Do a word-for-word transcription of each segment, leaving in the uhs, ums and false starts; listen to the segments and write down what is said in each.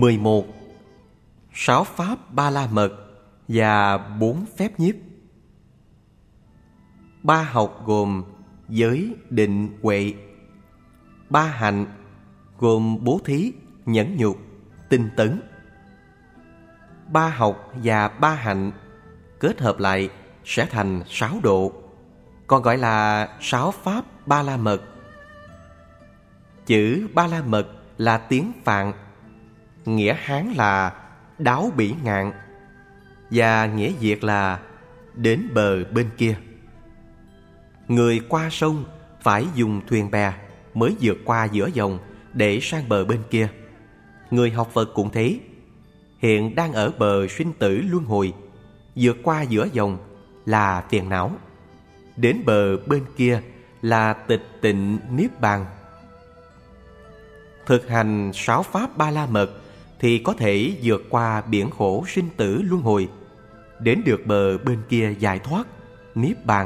mười một. Sáu pháp ba la mật và bốn phép nhiếp. Ba học gồm giới, định, huệ. Ba hạnh gồm bố thí, nhẫn nhục, tinh tấn. Ba học và ba hạnh kết hợp lại sẽ thành sáu độ, còn gọi là sáu pháp ba la mật. Chữ ba la mật là tiếng Phạn, nghĩa Hán là đáo bỉ ngạn và nghĩa Việt là đến bờ bên kia. Người qua sông phải dùng thuyền bè mới vượt qua giữa dòng để sang bờ bên kia. Người học Phật cũng thế, hiện đang ở bờ sinh tử luân hồi, vượt qua giữa dòng là phiền não, đến bờ bên kia là tịch tịnh niết bàn. Thực hành sáu pháp ba la mật thì có thể vượt qua biển khổ sinh tử luân hồi, đến được bờ bên kia giải thoát, niết bàn.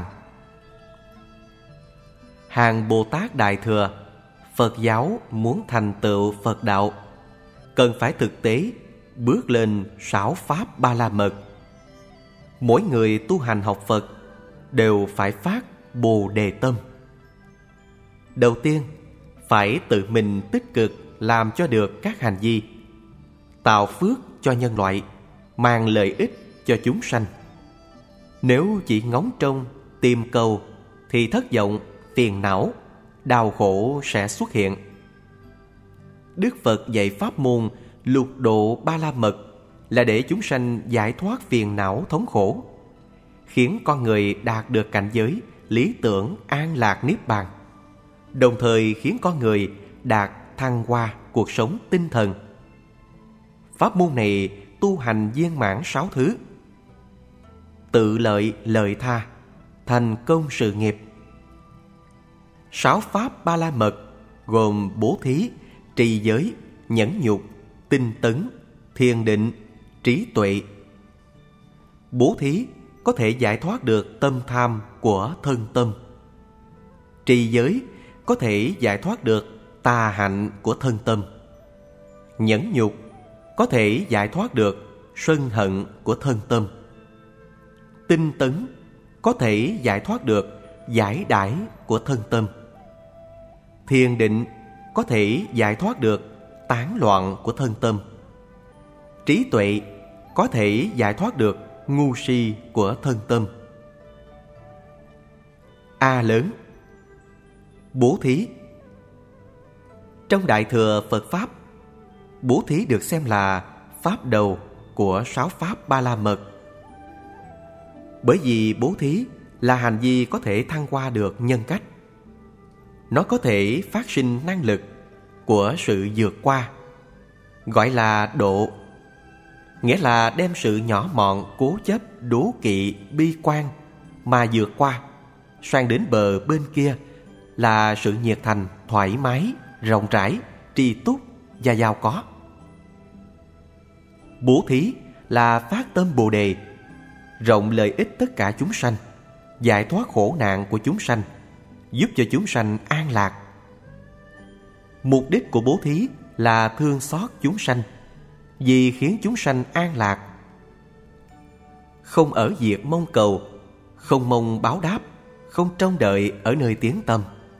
Hàng Bồ Tát Đại Thừa, Phật giáo muốn thành tựu Phật đạo, cần phải thực tế bước lên sáu pháp ba la mật. Mỗi người tu hành học Phật đều phải phát Bồ Đề tâm. Đầu tiên, phải tự mình tích cực làm cho được các hành vi tạo phước cho nhân loại, mang lợi ích cho chúng sanh. Nếu chỉ ngóng trông, tìm cầu thì thất vọng, phiền não, đau khổ sẽ xuất hiện. Đức Phật dạy pháp môn lục độ ba la mật là để chúng sanh giải thoát phiền não thống khổ, khiến con người đạt được cảnh giới lý tưởng an lạc niết bàn, đồng thời khiến con người đạt thăng hoa cuộc sống tinh thần. Pháp môn này tu hành viên mãn sáu thứ: tự lợi lợi tha, thành công sự nghiệp. Sáu pháp ba la mật gồm bố thí, trì giới, nhẫn nhục, tinh tấn, thiền định, trí tuệ. Bố thí có thể giải thoát được tâm tham của thân tâm. Trì giới có thể giải thoát được tà hạnh của thân tâm. Nhẫn nhục có thể giải thoát được sân hận của thân tâm. Tinh tấn có thể giải thoát được giải đãi của thân tâm. Thiền định có thể giải thoát được tán loạn của thân tâm. Trí tuệ có thể giải thoát được ngu si của thân tâm. A lớn. Bố thí. Trong Đại Thừa Phật Pháp, bố thí được xem là pháp đầu của sáu pháp ba la mật. Bởi vì bố thí là hành vi có thể thăng hoa được nhân cách. Nó có thể phát sinh năng lực của sự vượt qua, gọi là độ, nghĩa là đem sự nhỏ mọn, cố chấp, đố kỵ, bi quan mà vượt qua, sang đến bờ bên kia là sự nhiệt thành, thoải mái, rộng rãi, tri túc và giàu có. Bố thí là phát tâm Bồ Đề, rộng lợi ích tất cả chúng sanh, giải thoát khổ nạn của chúng sanh, giúp cho chúng sanh an lạc. Mục đích của bố thí là thương xót chúng sanh, vì khiến chúng sanh an lạc. Không ở việc mong cầu, không mong báo đáp, không trông đợi ở nơi tiếng tâm.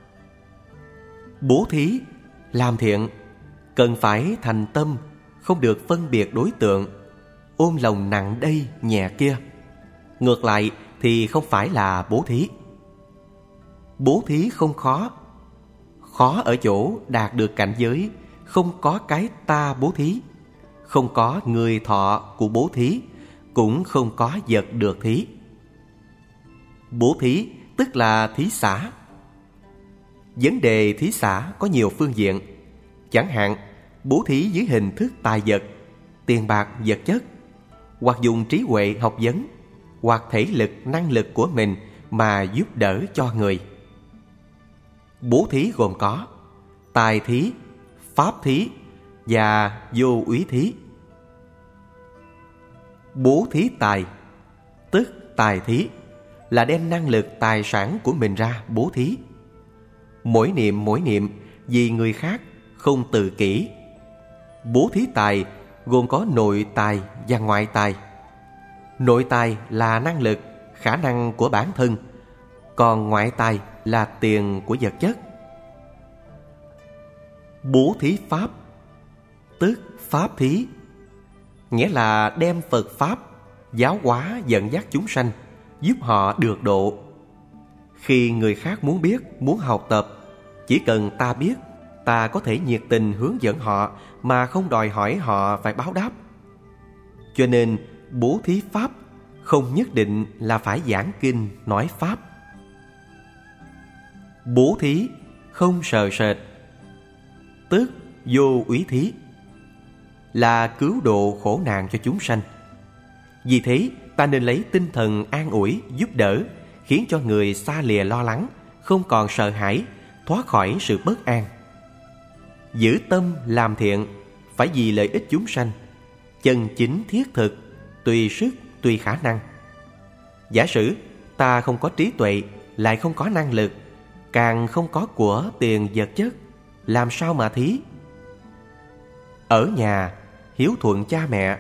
Bố thí, làm thiện, cần phải thành tâm, không được phân biệt đối tượng, ôm lòng nặng đây nhẹ kia. Ngược lại thì không phải là bố thí. Bố thí không khó. Khó ở chỗ đạt được cảnh giới không có cái ta bố thí, không có người thọ của bố thí, cũng không có vật được thí. Bố thí tức là thí xả. Vấn đề thí xả có nhiều phương diện. Chẳng hạn bố thí dưới hình thức tài vật, tiền bạc, vật chất, hoặc dùng trí huệ học vấn, hoặc thể lực, năng lực của mình mà giúp đỡ cho người. Bố thí gồm có tài thí, pháp thí và vô úy thí. Bố thí tài, tức tài thí, là đem năng lực tài sản của mình ra bố thí. Mỗi niệm mỗi niệm vì người khác, không tự kỷ. Bố thí tài gồm có nội tài và ngoại tài. Nội tài là năng lực, khả năng của bản thân, còn ngoại tài là tiền của vật chất. Bố thí pháp, tức pháp thí, nghĩa là đem Phật Pháp giáo hóa dẫn dắt chúng sanh, giúp họ được độ. Khi người khác muốn biết, muốn học tập, chỉ cần ta biết, ta có thể nhiệt tình hướng dẫn họ mà không đòi hỏi họ phải báo đáp. Cho nên bố thí pháp không nhất định là phải giảng kinh nói pháp. Bố thí không sờ sệt, tức vô úy thí, là cứu độ khổ nạn cho chúng sanh. Vì thế ta nên lấy tinh thần an ủi, giúp đỡ, khiến cho người xa lìa lo lắng, không còn sợ hãi, thoát khỏi sự bất an. Giữ tâm làm thiện phải vì lợi ích chúng sanh, chân chính thiết thực, tùy sức tùy khả năng. Giả sử ta không có trí tuệ, lại không có năng lực, càng không có của tiền vật chất, làm sao mà thí? Ở nhà hiếu thuận cha mẹ,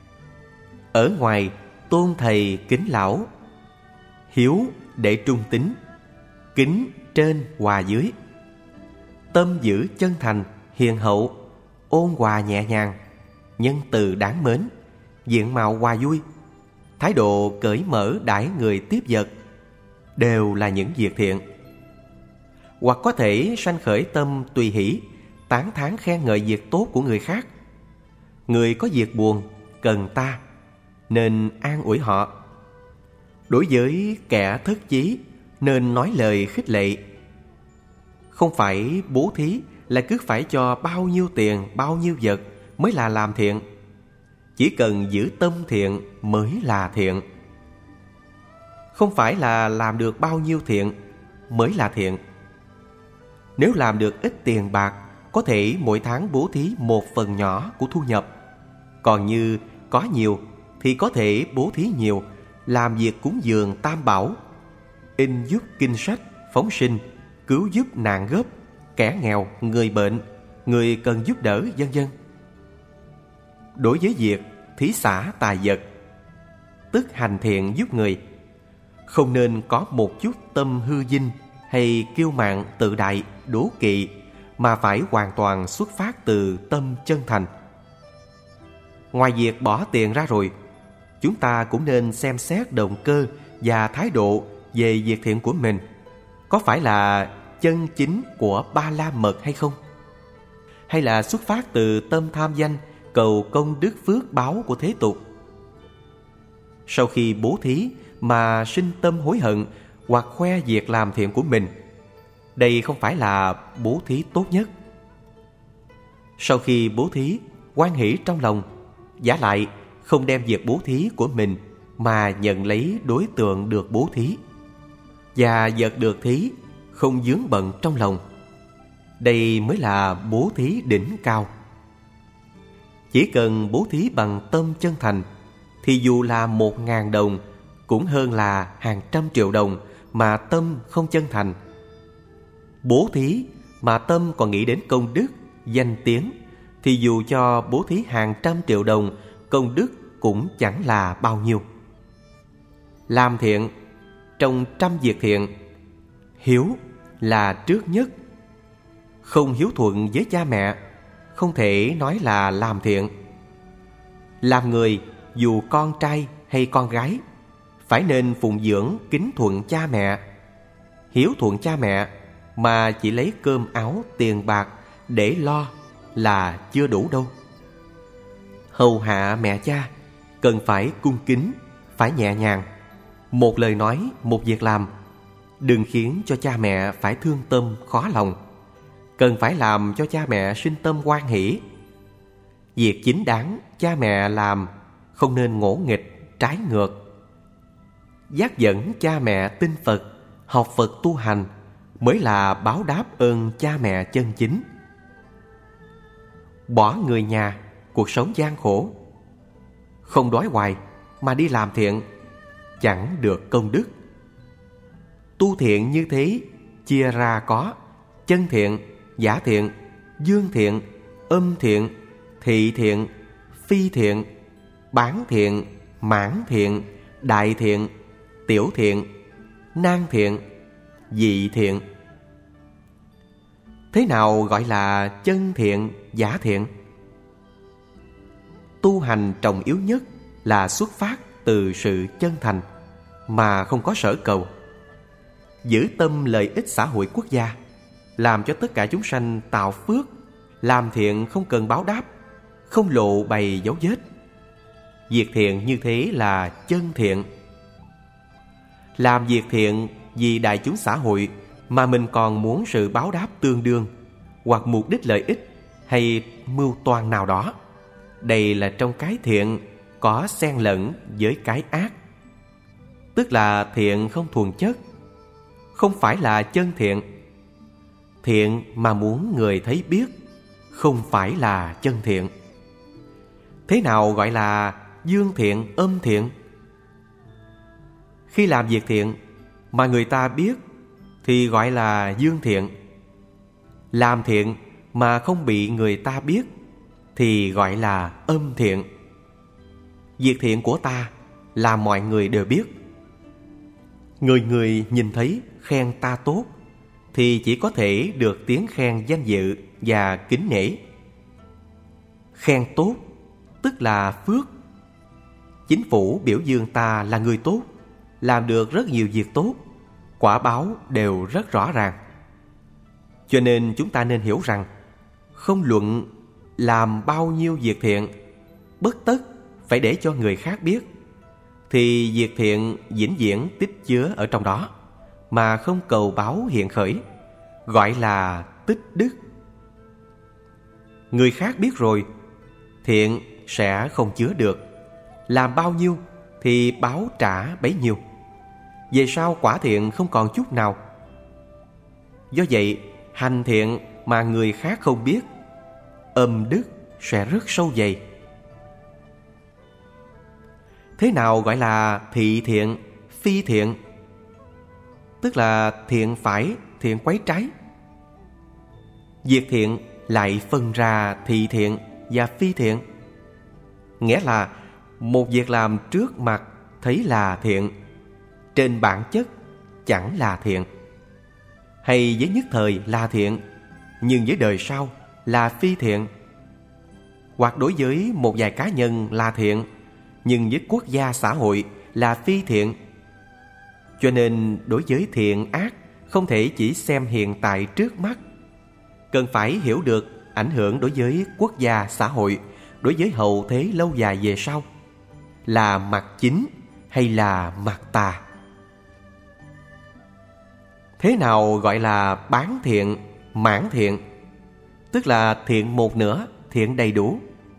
ở ngoài tôn thầy kính lão. Hiếu để trung tín, kính trên hòa dưới. Tâm giữ chân thành, hiền hậu, ôn hòa nhẹ nhàng, nhân từ đáng mến, diện mạo hòa vui, thái độ cởi mở đãi người tiếp vật, đều là những việc thiện. Hoặc có thể sanh khởi tâm tùy hỷ, tán thán khen ngợi việc tốt của người khác. Người có việc buồn cần ta, nên an ủi họ. Đối với kẻ thất chí, nên nói lời khích lệ. Không phải bố thí là cứ phải cho bao nhiêu tiền, bao nhiêu vật mới là làm thiện. Chỉ cần giữ tâm thiện mới là thiện. Không phải là làm được bao nhiêu thiện mới là thiện. Nếu làm được ít tiền bạc, có thể mỗi tháng bố thí một phần nhỏ của thu nhập. Còn như có nhiều thì có thể bố thí nhiều, làm việc cúng dường tam bảo, in giúp kinh sách, phóng sinh, cứu giúp nạn gốc, kẻ nghèo, người bệnh, người cần giúp đỡ, vân vân. Đối với việc thí xả tài vật, tức hành thiện giúp người, không nên có một chút tâm hư vinh hay kiêu mạn tự đại, đố kỵ, mà phải hoàn toàn xuất phát từ tâm chân thành. Ngoài việc bỏ tiền ra rồi, chúng ta cũng nên xem xét động cơ và thái độ về việc thiện của mình có phải là chân chính của Ba La Mật hay không, hay là xuất phát từ tâm tham danh, cầu công đức phước báo của thế tục. Sau khi bố thí mà sinh tâm hối hận hoặc khoe việc làm thiện của mình, đây không phải là bố thí tốt nhất. Sau khi bố thí, hoan hỷ trong lòng, vả lại không đem việc bố thí của mình mà nhận lấy đối tượng được bố thí, và vật được thí không vướng bận trong lòng. Đây mới là bố thí đỉnh cao. Chỉ cần bố thí bằng tâm chân thành, thì dù là một ngàn đồng cũng hơn là hàng trăm triệu đồng mà tâm không chân thành. Bố thí mà tâm còn nghĩ đến công đức, danh tiếng, thì dù cho bố thí hàng trăm triệu đồng, công đức cũng chẳng là bao nhiêu. Làm thiện, trong trăm việc thiện, hiếu là trước nhất. Không hiếu thuận với cha mẹ, không thể nói là làm thiện. Làm người, dù con trai hay con gái, phải nên phụng dưỡng kính thuận cha mẹ. Hiếu thuận cha mẹ mà chỉ lấy cơm áo tiền bạc để lo là chưa đủ đâu. Hầu hạ mẹ cha cần phải cung kính, phải nhẹ nhàng. Một lời nói, một việc làm, đừng khiến cho cha mẹ phải thương tâm khó lòng. Cần phải làm cho cha mẹ sinh tâm hoan hỷ. Việc chính đáng cha mẹ làm, không nên ngỗ nghịch, trái ngược. Dắt dẫn cha mẹ tin Phật, học Phật tu hành mới là báo đáp ơn cha mẹ chân chính. Bỏ người nhà, cuộc sống gian khổ, không đói hoài mà đi làm thiện, chẳng được công đức. Tu thiện như thế chia ra có chân thiện, giả thiện, dương thiện, âm thiện, thị thiện, phi thiện, bán thiện, mãn thiện, đại thiện, tiểu thiện, nan thiện, dị thiện. Thế nào gọi là chân thiện, giả thiện? Tu hành trọng yếu nhất là xuất phát từ sự chân thành mà không có sở cầu, giữ tâm lợi ích xã hội quốc gia, làm cho tất cả chúng sanh tạo phước, làm thiện không cần báo đáp, không lộ bày dấu vết. Việc thiện như thế là chân thiện. Làm việc thiện vì đại chúng xã hội mà mình còn muốn sự báo đáp tương đương, hoặc mục đích lợi ích hay mưu toan nào đó, đây là trong cái thiện có xen lẫn với cái ác, tức là thiện không thuần chất, không phải là chân thiện. Thiện mà muốn người thấy biết, không phải là chân thiện. Thế nào gọi là dương thiện, âm thiện? Khi làm việc thiện mà người ta biết thì gọi là dương thiện. Làm thiện mà không bị người ta biết thì gọi là âm thiện. Việc thiện của ta là mọi người đều biết. Người người nhìn thấy khen ta tốt thì chỉ có thể được tiếng khen danh dự và kính nể. Khen tốt tức là phước. Chính phủ biểu dương ta là người tốt, làm được rất nhiều việc tốt, quả báo đều rất rõ ràng. Cho nên chúng ta nên hiểu rằng, không luận làm bao nhiêu việc thiện, bất tất phải để cho người khác biết, thì việc thiện vĩnh viễn tích chứa ở trong đó, mà không cầu báo hiện khởi, gọi là tích đức. Người khác biết rồi, thiện sẽ không chứa được. Làm bao nhiêu thì báo trả bấy nhiêu. Về sau quả thiện không còn chút nào. Do vậy, hành thiện mà người khác không biết, âm đức sẽ rất sâu dày. Thế nào gọi là thị thiện, phi thiện? Tức là thiện phải, thiện quấy trái. Việc thiện lại phân ra thị thiện và phi thiện. Nghĩa là một việc làm trước mặt thấy là thiện, trên bản chất chẳng là thiện. Hay với nhất thời là thiện, nhưng với đời sau là phi thiện. Hoặc đối với một vài cá nhân là thiện, nhưng với quốc gia xã hội là phi thiện. Cho nên đối với thiện ác không thể chỉ xem hiện tại trước mắt, cần phải hiểu được ảnh hưởng đối với quốc gia xã hội, đối với hậu thế lâu dài về sau, là mặt chính hay là mặt tà. Thế nào gọi là bán thiện, mãn thiện? Tức là thiện một nửa, thiện đầy đủ.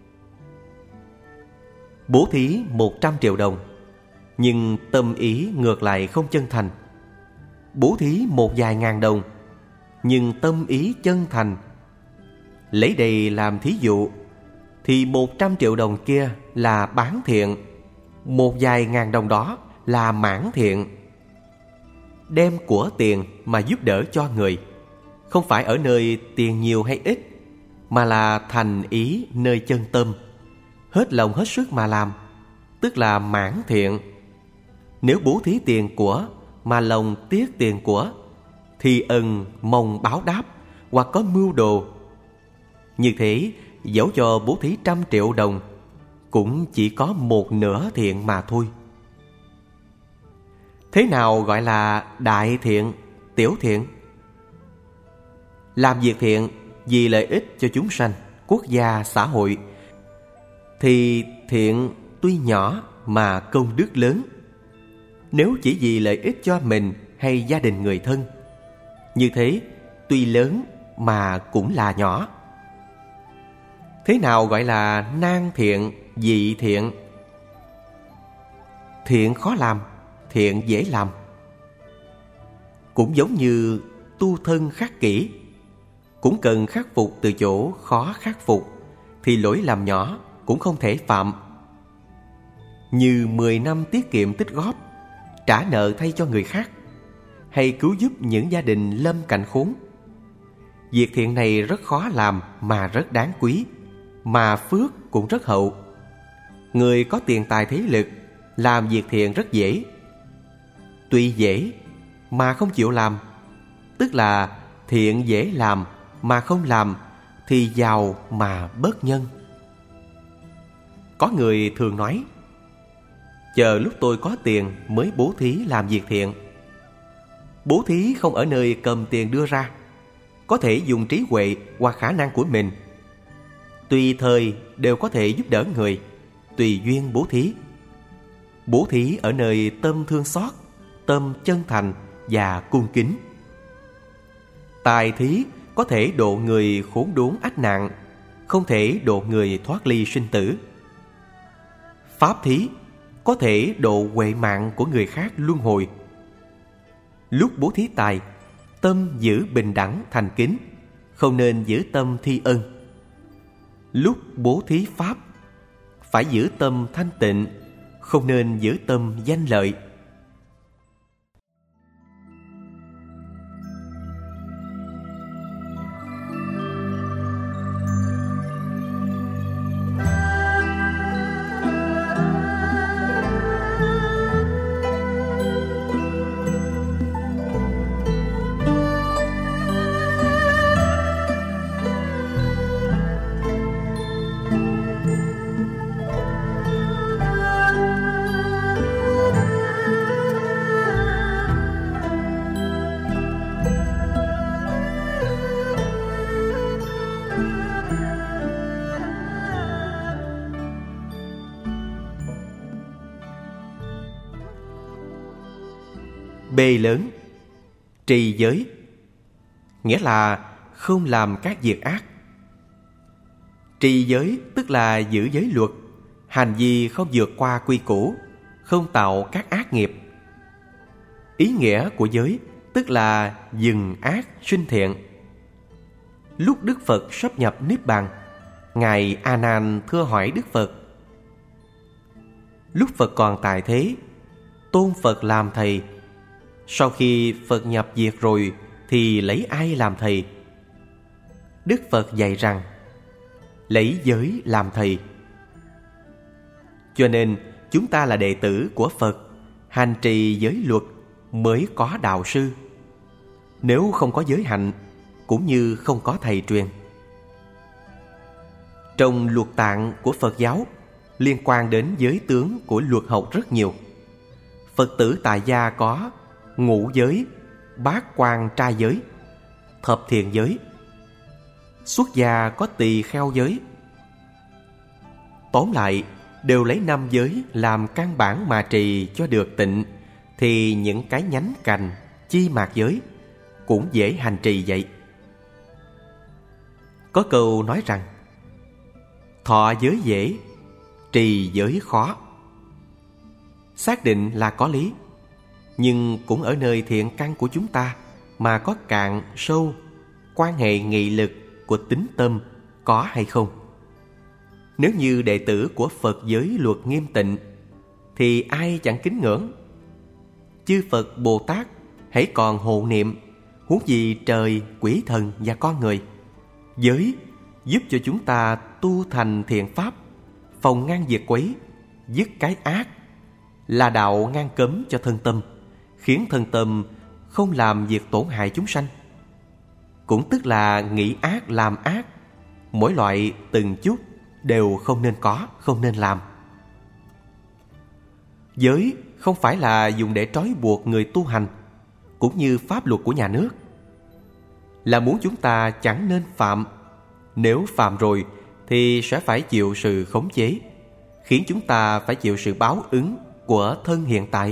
Bố thí một trăm triệu đồng, nhưng tâm ý ngược lại không chân thành. Bố thí một vài ngàn đồng, nhưng tâm ý chân thành. Lấy đây làm thí dụ, thì một trăm triệu đồng kia là bán thiện, một vài ngàn đồng đó là mãn thiện. Đem của tiền mà giúp đỡ cho người, không phải ở nơi tiền nhiều hay ít, mà là thành ý nơi chân tâm, hết lòng hết sức mà làm, tức là mãn thiện. Nếu bố thí tiền của mà lòng tiếc tiền của, thì ân mong báo đáp hoặc có mưu đồ. Như thế, dẫu cho bố thí trăm triệu đồng, cũng chỉ có một nửa thiện mà thôi. Thế nào gọi là đại thiện, tiểu thiện? Làm việc thiện vì lợi ích cho chúng sanh, quốc gia, xã hội, thì thiện tuy nhỏ mà công đức lớn. Nếu chỉ vì lợi ích cho mình hay gia đình người thân, như thế tuy lớn mà cũng là nhỏ. Thế nào gọi là nan thiện, dị thiện? Thiện khó làm, thiện dễ làm. Cũng giống như tu thân khắc kỷ, cũng cần khắc phục từ chỗ khó khắc phục, thì lỗi làm nhỏ cũng không thể phạm. Như mười năm tiết kiệm tích góp, trả nợ thay cho người khác, hay cứu giúp những gia đình lâm cảnh khốn. Việc thiện này rất khó làm mà rất đáng quý, mà phước cũng rất hậu. người có tiền tài thế lực làm việc thiện rất dễ. Tuy dễ mà không chịu làm, tức là thiện dễ làm mà không làm thì giàu mà bất nhân. Có người thường nói, chờ lúc tôi có tiền mới bố thí làm việc thiện. Bố thí không ở nơi cầm tiền đưa ra, có thể dùng trí huệ hoặc khả năng của mình. Tùy thời đều có thể giúp đỡ người, tùy duyên bố thí. Bố thí ở nơi tâm thương xót, tâm chân thành và cung kính. Tài thí có thể độ người khốn đốn ách nạn, không thể độ người thoát ly sinh tử. Pháp thí có thể độ huệ mạng của người khác luân hồi. Lúc bố thí tài, tâm giữ bình đẳng thành kính, không nên giữ tâm thi ân. Lúc bố thí pháp, phải giữ tâm thanh tịnh, không nên giữ tâm danh lợi. B lớn, trì giới, nghĩa là không làm các việc ác. Trì giới tức là giữ giới luật, hành vi không vượt qua quy củ, không tạo các ác nghiệp. Ý nghĩa của giới tức là dừng ác sinh thiện. Lúc Đức Phật sắp nhập Niết Bàn, Ngài A Nan thưa hỏi Đức Phật: lúc Phật còn tại thế, tôn Phật làm thầy. Sau khi Phật nhập diệt rồi thì lấy ai làm thầy? Đức Phật dạy rằng lấy giới làm thầy. Cho nên chúng ta là đệ tử của Phật, hành trì giới luật mới có đạo sư. Nếu không có giới hạnh, cũng như không có thầy truyền. Trong luật tạng của Phật giáo liên quan đến giới tướng của luật học rất nhiều. Phật tử tại gia có ngũ giới, bát quan trai giới, thập thiện giới. Xuất gia có tỳ kheo giới. Tóm lại, đều lấy năm giới làm căn bản mà trì cho được tịnh, thì những cái nhánh cành, chi mạc giới cũng dễ hành trì vậy. Có câu nói rằng thọ giới dễ, trì giới khó. Xác định là có lý, nhưng cũng ở nơi thiện căn của chúng ta mà có cạn sâu, quan hệ nghị lực của tính tâm có hay không. Nếu như đệ tử của Phật giới luật nghiêm tịnh thì ai chẳng kính ngưỡng. Chư Phật Bồ Tát hãy còn hộ niệm, huống gì trời, quỷ thần và con người. Giới giúp cho chúng ta tu thành thiện pháp, phòng ngăn việc quấy, dứt cái ác, là đạo ngăn cấm cho thân tâm, khiến thân tâm không làm việc tổn hại chúng sanh. Cũng tức là nghĩ ác làm ác, mỗi loại từng chút đều không nên có, không nên làm. Giới không phải là dùng để trói buộc người tu hành, cũng như pháp luật của nhà nước, là muốn chúng ta chẳng nên phạm. Nếu phạm rồi thì sẽ phải chịu sự khống chế, khiến chúng ta phải chịu sự báo ứng của thân hiện tại.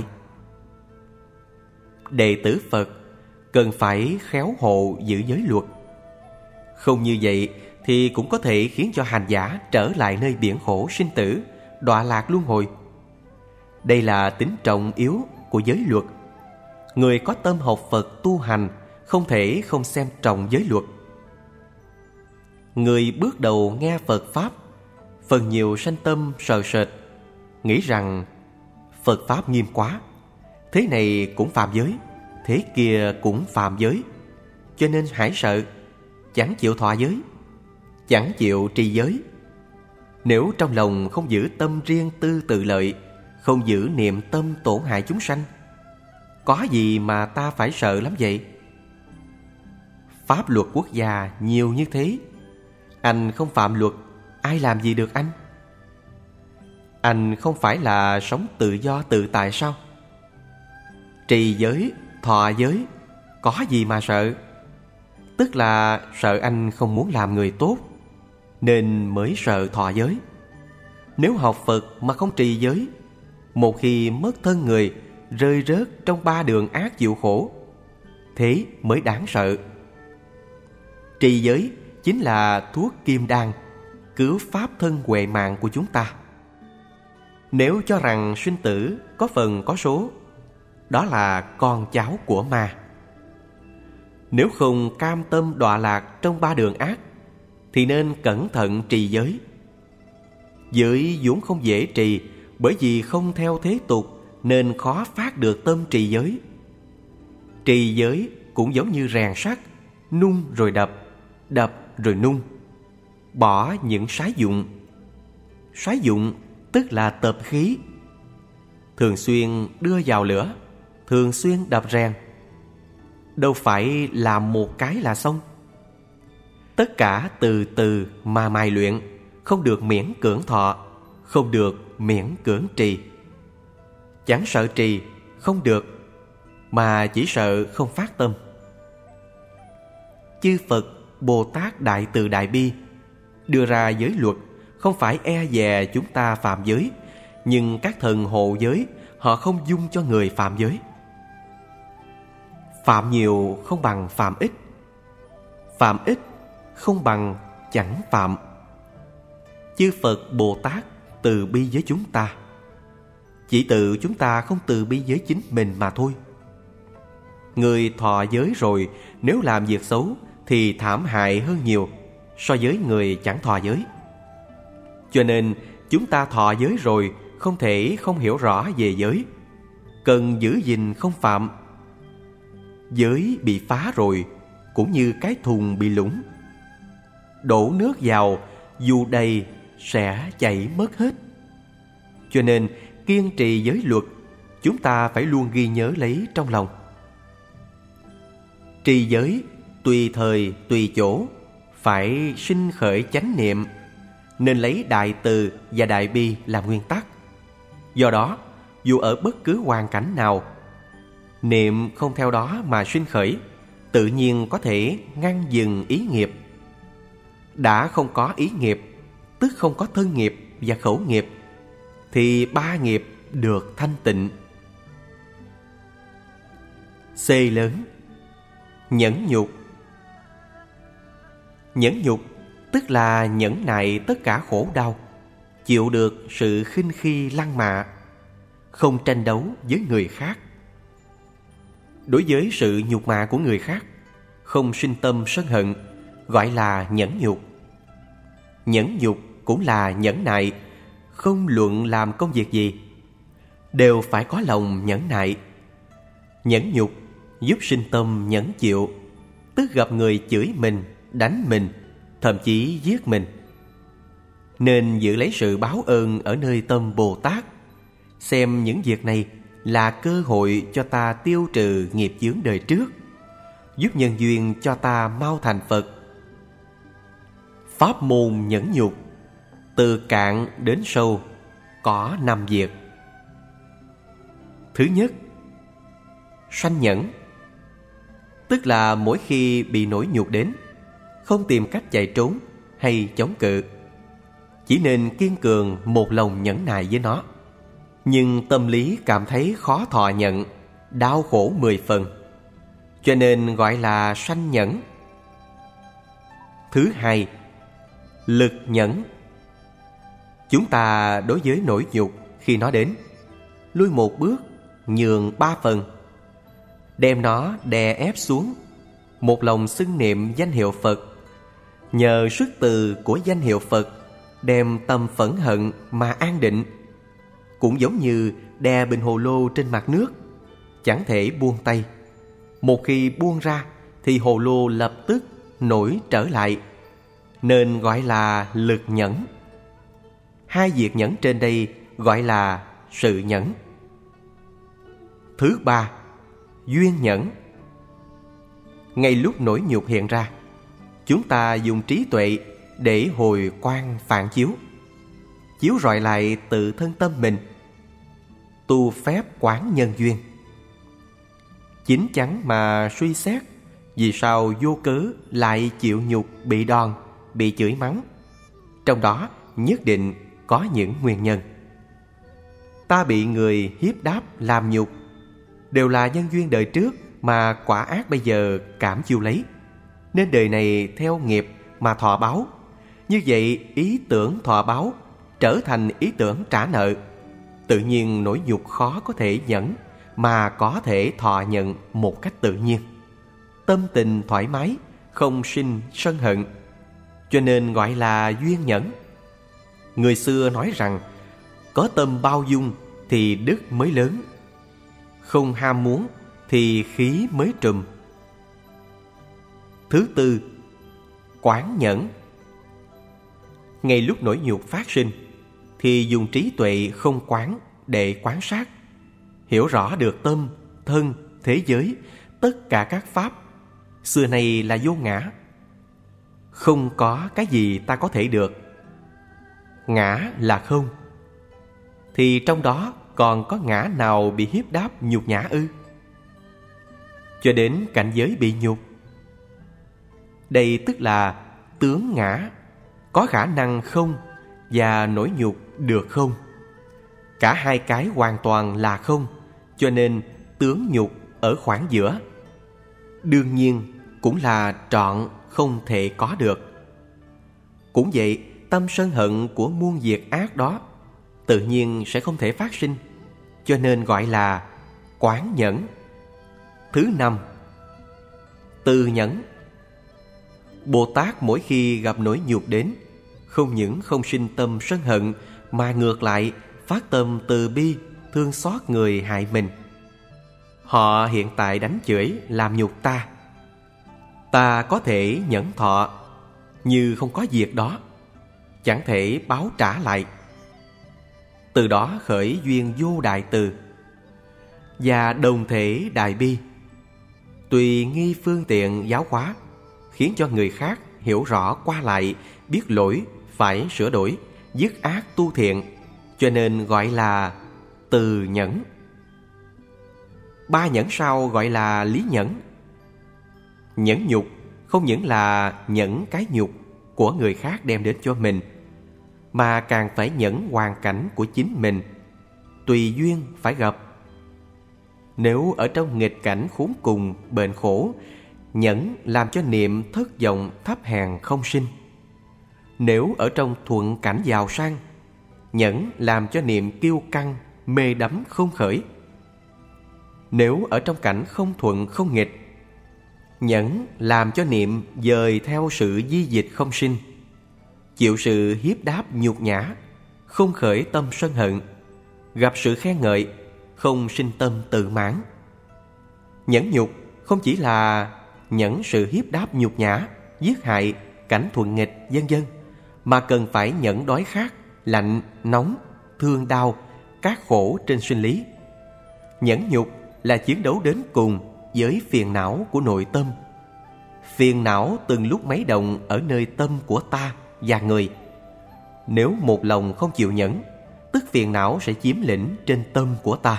Đệ tử Phật cần phải khéo hộ giữ giới luật. Không như vậy thì cũng có thể khiến cho hành giả trở lại nơi biển khổ sinh tử, đọa lạc luân hồi. Đây là tính trọng yếu của giới luật. Người có tâm học Phật tu hành không thể không xem trọng giới luật. Người bước đầu nghe Phật Pháp, phần nhiều sanh tâm sợ sệt, nghĩ rằng Phật Pháp nghiêm quá, thế này cũng phạm giới, thế kia cũng phạm giới, cho nên hãi sợ, chẳng chịu thọ giới, chẳng chịu trì giới. Nếu trong lòng không giữ tâm riêng tư tự lợi, không giữ niệm tâm tổn hại chúng sanh, có gì mà ta phải sợ lắm vậy? Pháp luật quốc gia nhiều như thế, anh không phạm luật, ai làm gì được anh? Anh không phải là sống tự do tự tại sao? Trì giới, thọ giới, có gì mà sợ? Tức là sợ anh không muốn làm người tốt, nên mới sợ thọ giới. Nếu học Phật mà không trì giới, một khi mất thân người, rơi rớt trong ba đường ác chịu khổ, thế mới đáng sợ. Trì giới chính là thuốc kim đan, cứu pháp thân huệ mạng của chúng ta. Nếu cho rằng sinh tử có phần có số, đó là con cháu của ma. Nếu không cam tâm đọa lạc trong ba đường ác, thì nên cẩn thận trì giới. Giới vốn không dễ trì, bởi vì không theo thế tục nên khó phát được tâm trì giới. Trì giới cũng giống như rèn sắt, nung rồi đập, đập rồi nung. Bỏ những sái dụng. Sái dụng tức là tập khí. Thường xuyên đưa vào lửa, thường xuyên đập rèn. Đâu phải làm một cái là xong. Tất cả từ từ mà mài luyện, không được miễn cưỡng thọ, không được miễn cưỡng trì. Chẳng sợ trì, không được, mà chỉ sợ không phát tâm. Chư Phật, Bồ Tát Đại Từ Đại Bi đưa ra giới luật không phải e dè chúng ta phạm giới, nhưng các thần hộ giới họ không dung cho người phạm giới. Phạm nhiều không bằng phạm ít, phạm ít không bằng chẳng phạm. Chư Phật Bồ Tát từ bi với chúng ta, chỉ tự chúng ta không từ bi với chính mình mà thôi. Người thọ giới rồi, nếu làm việc xấu thì thảm hại hơn nhiều so với người chẳng thọ giới. Cho nên chúng ta thọ giới rồi không thể không hiểu rõ về giới, cần giữ gìn không phạm. Giới bị phá rồi cũng như cái thùng bị lũng, đổ nước vào dù đầy sẽ chảy mất hết. Cho nên kiên trì giới luật, chúng ta phải luôn ghi nhớ lấy trong lòng. Trì giới tùy thời tùy chỗ, phải sinh khởi chánh niệm, nên lấy đại từ và đại bi làm nguyên tắc. Do đó, dù ở bất cứ hoàn cảnh nào, niệm không theo đó mà sinh khởi, tự nhiên có thể ngăn dừng ý nghiệp. Đã không có ý nghiệp, tức không có thân nghiệp và khẩu nghiệp, thì ba nghiệp được thanh tịnh. C lớn, nhẫn nhục. Nhẫn nhục tức là nhẫn nại tất cả khổ đau, chịu được sự khinh khi lăng mạ, không tranh đấu với người khác. Đối với sự nhục mạ của người khác, không sinh tâm sân hận, gọi là nhẫn nhục. Nhẫn nhục cũng là nhẫn nại, không luận làm công việc gì, đều phải có lòng nhẫn nại. Nhẫn nhục giúp sinh tâm nhẫn chịu, tức gặp người chửi mình, đánh mình, thậm chí giết mình, nên giữ lấy sự báo ơn ở nơi tâm Bồ Tát, xem những việc này là cơ hội cho ta tiêu trừ nghiệp chướng đời trước, giúp nhân duyên cho ta mau thành Phật. Pháp môn nhẫn nhục, từ cạn đến sâu, có năm việc. Thứ nhất, sanh nhẫn, tức là mỗi khi bị nỗi nhục đến, không tìm cách chạy trốn hay chống cự, chỉ nên kiên cường một lòng nhẫn nại với nó. Nhưng tâm lý cảm thấy khó thọ nhận, đau khổ mười phần, cho nên gọi là sanh nhẫn. Thứ hai, lực nhẫn. Chúng ta đối với nỗi nhục khi nó đến, lui một bước, nhường ba phần, đem nó đè ép xuống, một lòng xưng niệm danh hiệu Phật, nhờ sức từ của danh hiệu Phật đem tâm phẫn hận mà an định. Cũng giống như đè bình hồ lô trên mặt nước, chẳng thể buông tay. Một khi buông ra thì hồ lô lập tức nổi trở lại, nên gọi là lực nhẫn. Hai việc nhẫn trên đây gọi là sự nhẫn. Thứ ba, duyên nhẫn. Ngay lúc nỗi nhục hiện ra, chúng ta dùng trí tuệ để hồi quang phản chiếu, chiếu rọi lại tự thân tâm mình, tu phép quán nhân duyên. Chín chắn mà suy xét, vì sao vô cớ lại chịu nhục, bị đòn, bị chửi mắng? Trong đó nhất định có những nguyên nhân. Ta bị người hiếp đáp làm nhục đều là nhân duyên đời trước mà quả ác bây giờ cảm chiêu lấy, nên đời này theo nghiệp mà thọ báo. Như vậy ý tưởng thọ báo trở thành ý tưởng trả nợ. Tự nhiên nỗi nhục khó có thể nhẫn, mà có thể thọ nhận một cách tự nhiên. Tâm tình thoải mái, không sinh sân hận, cho nên gọi là duyên nhẫn. Người xưa nói rằng có tâm bao dung thì đức mới lớn, không ham muốn thì khí mới trùm. Thứ tư, quán nhẫn. Ngay lúc nỗi nhục phát sinh thì dùng trí tuệ không quán để quan sát, hiểu rõ được tâm, thân, thế giới, tất cả các pháp xưa nay là vô ngã. Không có cái gì ta có thể được. Ngã là không, thì trong đó còn có ngã nào bị hiếp đáp nhục nhã ư? Cho đến cảnh giới bị nhục, đây tức là tướng ngã, có khả năng không và nỗi nhục được không. Cả hai cái hoàn toàn là không, cho nên tướng nhục ở khoảng giữa. Đương nhiên cũng là trọn không thể có được. Cũng vậy, tâm sân hận của muôn việc ác đó tự nhiên sẽ không thể phát sinh, cho nên gọi là quán nhẫn. Thứ năm, từ nhẫn. Bồ Tát mỗi khi gặp nỗi nhục đến, không những không sinh tâm sân hận, mà ngược lại phát tâm từ bi, thương xót người hại mình. Họ hiện tại đánh chửi, làm nhục ta, ta có thể nhẫn thọ như không có việc đó, chẳng thể báo trả lại. Từ đó khởi duyên vô đại từ và đồng thể đại bi, tùy nghi phương tiện giáo hóa, khiến cho người khác hiểu rõ qua lại, biết lỗi phải sửa đổi, dứt ác tu thiện, cho nên gọi là từ nhẫn. Ba nhẫn sau gọi là lý nhẫn. Nhẫn nhục không những là nhẫn cái nhục của người khác đem đến cho mình, mà càng phải nhẫn hoàn cảnh của chính mình, tùy duyên phải gặp. Nếu ở trong nghịch cảnh khốn cùng, bệnh khổ, nhẫn làm cho niệm thất vọng thấp hèn không sinh. Nếu ở trong thuận cảnh giàu sang, nhẫn làm cho niệm kiêu căng, mê đắm không khởi. Nếu ở trong cảnh không thuận không nghịch, nhẫn làm cho niệm dời theo sự di dịch không sinh. Chịu sự hiếp đáp nhục nhã, không khởi tâm sân hận. Gặp sự khen ngợi, không sinh tâm tự mãn. Nhẫn nhục không chỉ là nhẫn sự hiếp đáp nhục nhã, giết hại, cảnh thuận nghịch vân vân, mà cần phải nhẫn đói khát, lạnh, nóng, thương đau, các khổ trên sinh lý. Nhẫn nhục là chiến đấu đến cùng với phiền não của nội tâm. Phiền não từng lúc mấy động ở nơi tâm của ta và người. Nếu một lòng không chịu nhẫn, tức phiền não sẽ chiếm lĩnh trên tâm của ta.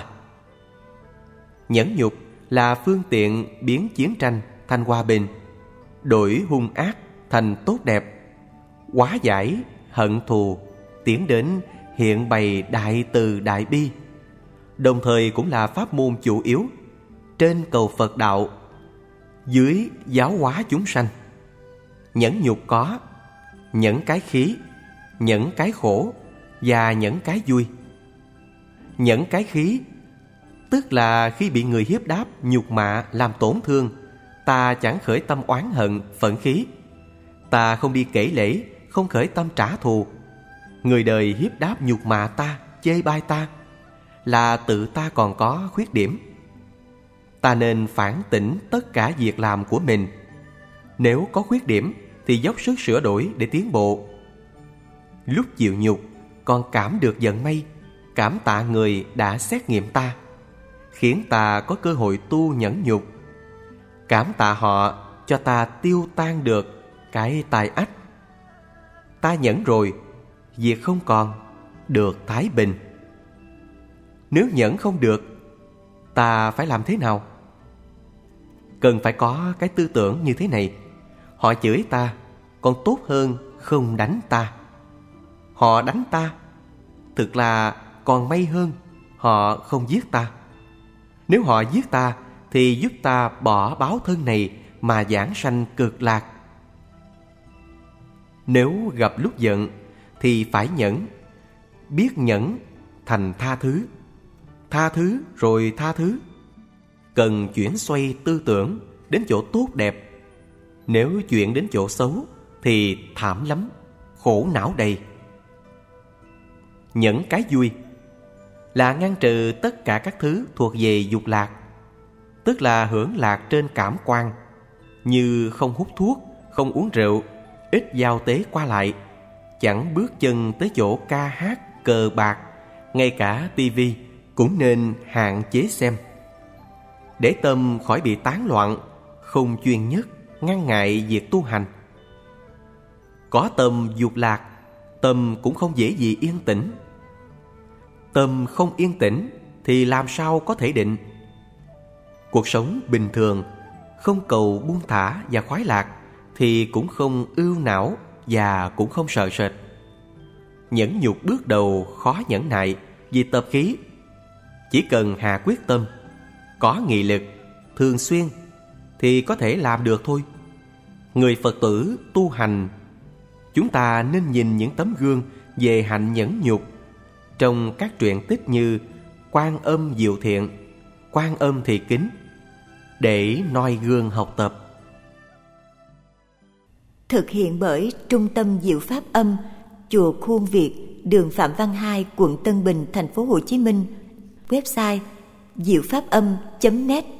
Nhẫn nhục là phương tiện biến chiến tranh thành hòa bình, đổi hung ác thành tốt đẹp, hóa giải hận thù, tiến đến hiện bày đại từ đại bi. Đồng thời cũng là pháp môn chủ yếu trên cầu Phật đạo, dưới giáo hóa chúng sanh. Nhẫn nhục có nhẫn cái khí, nhẫn cái khổ và nhẫn cái vui. Nhẫn cái khí tức là khi bị người hiếp đáp, nhục mạ, làm tổn thương, ta chẳng khởi tâm oán hận, phẫn khí. Ta không đi kể lễ, không khởi tâm trả thù. Người đời hiếp đáp nhục mạ ta, chê bai ta, là tự ta còn có khuyết điểm. Ta nên phản tỉnh tất cả việc làm của mình. Nếu có khuyết điểm thì dốc sức sửa đổi để tiến bộ. Lúc chịu nhục còn cảm được vận may, cảm tạ người đã xét nghiệm ta, khiến ta có cơ hội tu nhẫn nhục. Cảm tạ họ cho ta tiêu tan được cái tai ách. Ta nhẫn rồi, việc không còn, được thái bình. Nếu nhẫn không được, ta phải làm thế nào? Cần phải có cái tư tưởng như thế này: họ chửi ta, còn tốt hơn không đánh ta. Họ đánh ta, thực là còn may hơn họ không giết ta. Nếu họ giết ta thì giúp ta bỏ báo thân này mà giảng sanh cực lạc. Nếu gặp lúc giận thì phải nhẫn, biết nhẫn thành tha thứ, tha thứ rồi tha thứ. Cần chuyển xoay tư tưởng đến chỗ tốt đẹp. Nếu chuyển đến chỗ xấu thì thảm lắm, khổ não đầy. Nhẫn cái vui là ngăn trừ tất cả các thứ thuộc về dục lạc, tức là hưởng lạc trên cảm quan, như không hút thuốc, không uống rượu, ít giao tế qua lại, chẳng bước chân tới chỗ ca hát, cờ bạc, ngay cả tivi cũng nên hạn chế xem, để tâm khỏi bị tán loạn, không chuyên nhất, ngăn ngại việc tu hành. Có tâm dục lạc, tâm cũng không dễ gì yên tĩnh. Tâm không yên tĩnh thì làm sao có thể định? Cuộc sống bình thường, không cầu buông thả và khoái lạc thì cũng không ưu não và cũng không sợ sệt. Nhẫn nhục bước đầu khó nhẫn nại vì tập khí. Chỉ cần hạ quyết tâm, có nghị lực, thường xuyên thì có thể làm được thôi. Người Phật tử tu hành, chúng ta nên nhìn những tấm gương về hạnh nhẫn nhục trong các truyện tích như Quan Âm Diệu Thiện, Quan Âm Thị Kính, để noi gương học tập. Thực hiện bởi Trung tâm Diệu Pháp Âm, Chùa Khuôn Việt, đường Phạm Văn Hai, quận Tân Bình, thành phố Hồ Chí Minh. Website diệu pháp âm chấm net.